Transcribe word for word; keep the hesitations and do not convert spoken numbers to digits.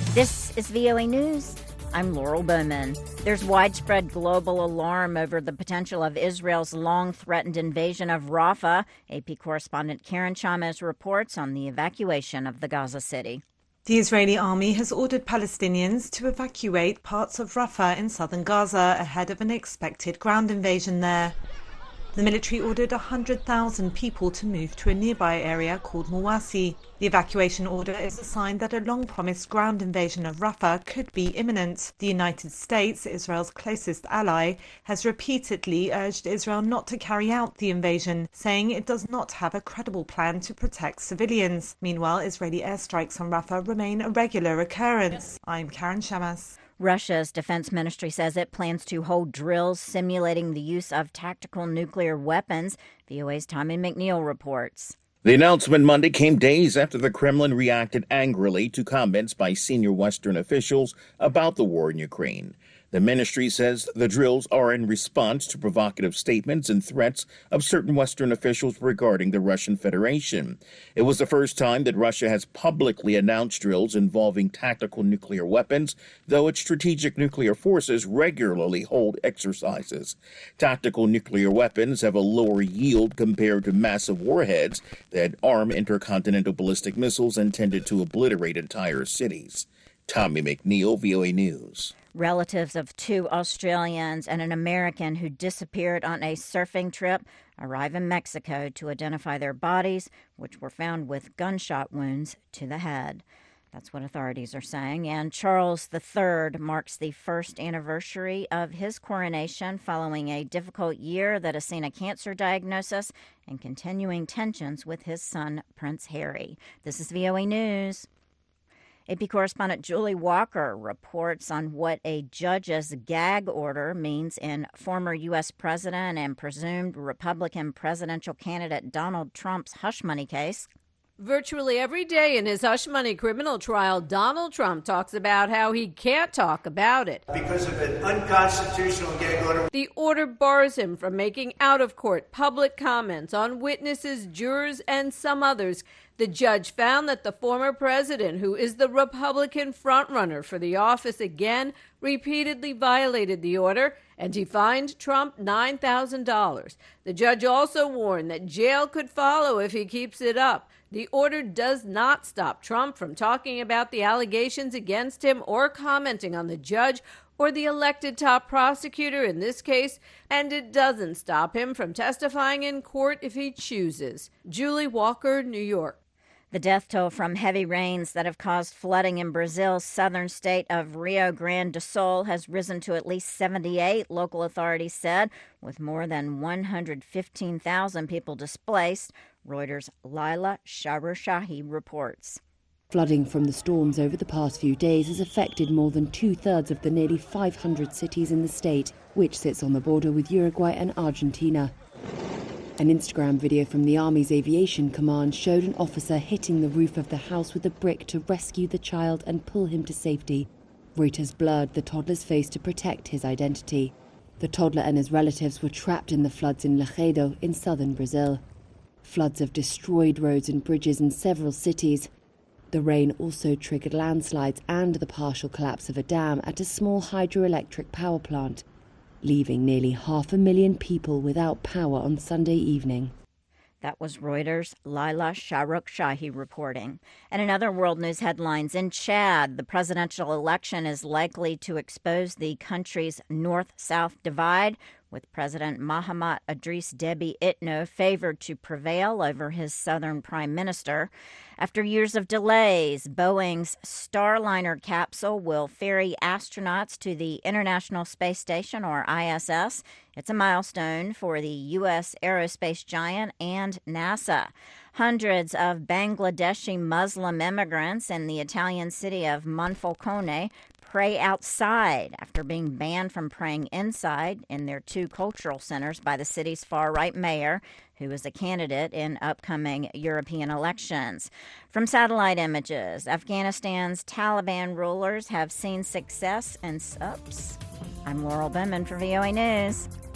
This is V O A News. I'm Laurel Bowman. There's widespread global alarm over the potential of Israel's long-threatened invasion of Rafah. A P correspondent Karen Chalmers reports on the evacuation of the Gaza city. The Israeli army has ordered Palestinians to evacuate parts of Rafah in southern Gaza ahead of an expected ground invasion there. The military ordered one hundred thousand people to move to a nearby area called Mawasi. The evacuation order is a sign that a long-promised ground invasion of Rafah could be imminent. The United States, Israel's closest ally, has repeatedly urged Israel not to carry out the invasion, saying it does not have a credible plan to protect civilians. Meanwhile, Israeli airstrikes on Rafah remain a regular occurrence. I'm Karen Shamas. Russia's defense ministry says it plans to hold drills simulating the use of tactical nuclear weapons. V O A's Tommy McNeil reports. The announcement Monday came days after the Kremlin reacted angrily to comments by senior Western officials about the war in Ukraine. The ministry says the drills are in response to provocative statements and threats of certain Western officials regarding the Russian Federation. It was the first time that Russia has publicly announced drills involving tactical nuclear weapons, though its strategic nuclear forces regularly hold exercises. Tactical nuclear weapons have a lower yield compared to massive warheads that arm intercontinental ballistic missiles intended to obliterate entire cities. Tommy McNeil, V O A News. Relatives of two Australians and an American who disappeared on a surfing trip arrive in Mexico to identify their bodies, which were found with gunshot wounds to the head. That's what authorities are saying. And Charles the Third marks the first anniversary of his coronation following a difficult year that has seen a cancer diagnosis and continuing tensions with his son, Prince Harry. This is V O A News. A P correspondent Julie Walker reports on what a judge's gag order means in former U S President and presumed Republican presidential candidate Donald Trump's hush money case. Virtually every day in his hush money criminal trial, Donald Trump talks about how he can't talk about it because of an unconstitutional gag order. The order bars him from making out-of-court public comments on witnesses, jurors, and some others. The judge found that the former president, who is the Republican frontrunner for the office again, repeatedly violated the order, and he fined Trump nine thousand dollars. The judge also warned that jail could follow if he keeps it up. The order does not stop Trump from talking about the allegations against him or commenting on the judge or the elected top prosecutor in this case, and it doesn't stop him from testifying in court if he chooses. Julie Walker, New York. The death toll from heavy rains that have caused flooding in Brazil's southern state of Rio Grande do Sul has risen to at least seventy-eight, local authorities said, with more than one hundred fifteen thousand people displaced. Reuters' Laila Shahrushahi reports. Flooding from the storms over the past few days has affected more than two-thirds of the nearly five hundred cities in the state, which sits on the border with Uruguay and Argentina. An Instagram video from the Army's Aviation Command showed an officer hitting the roof of the house with a brick to rescue the child and pull him to safety. Reuters blurred the toddler's face to protect his identity. The toddler and his relatives were trapped in the floods in Lajeado in southern Brazil. Floods have destroyed roads and bridges in several cities. The rain also triggered landslides and the partial collapse of a dam at a small hydroelectric power plant, leaving nearly half a million people without power on Sunday evening. That was Reuters' Laila Shahrushahi reporting. And in other world news headlines, in Chad, the presidential election is likely to expose the country's north-south divide, with President Mahamat Idriss Déby Itno favored to prevail over his southern prime minister. After years of delays, Boeing's Starliner capsule will ferry astronauts to the International Space Station, or I S S. It's a milestone for the U S aerospace giant and NASA. Hundreds of Bangladeshi Muslim immigrants in the Italian city of Monfalcone pray outside after being banned from praying inside in their two cultural centers by the city's far-right mayor, who is a candidate in upcoming European elections. From satellite images, Afghanistan's Taliban rulers have seen success in S U Ps. I'm Laurel Bowman for V O A News.